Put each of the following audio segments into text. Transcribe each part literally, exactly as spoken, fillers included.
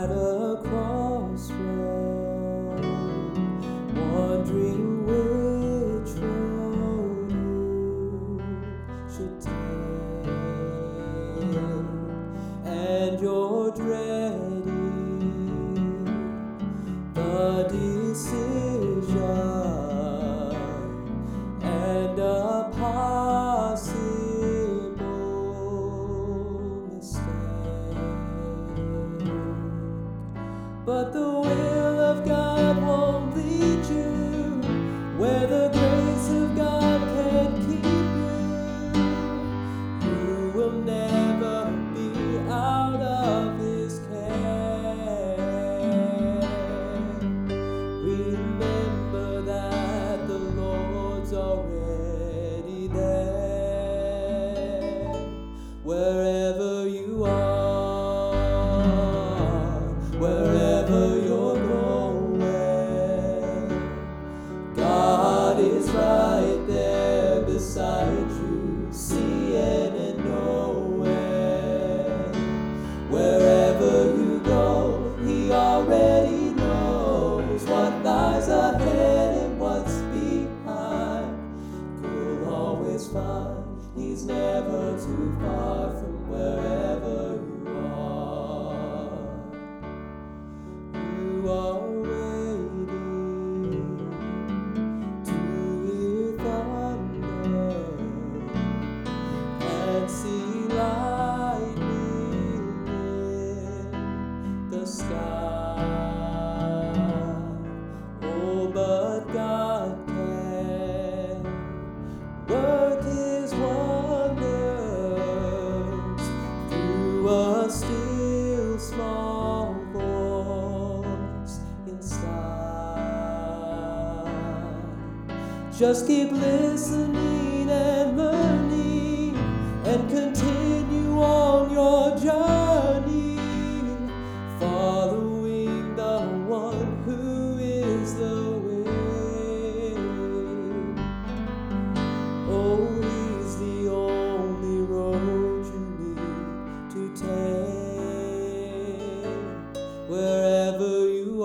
at a crossroad, wondering which road you should take, and you're dreading the decision and a possible mistake. But the will of God won't lead you where the grace of God can keep you. You will never be out of His care. Remember that the Lord's already there. Wherever you are, wherever you're going, God is right there beside you, seeing and knowing. Wherever you go, He already knows what lies ahead and what's behind. You'll always find He's never too far from wherever you are. You are waiting to hear thunder and see lightning in the sky. Oh, but God can work His wonders through a still small voice inside. Just keep listening and learning and continue on your journey, following the one who is the way. Oh, He's the only road you need to take. Wherever you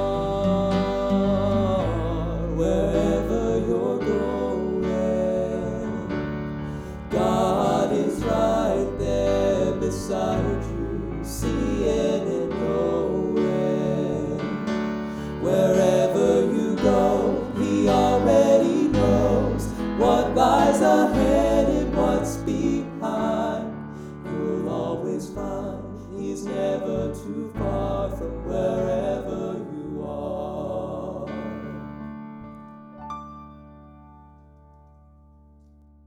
are, wherever you're going, God is right there beside you, seeing and knowing. Wherever you go, He already knows what lies ahead and what's behind. You'll always find He's never too far.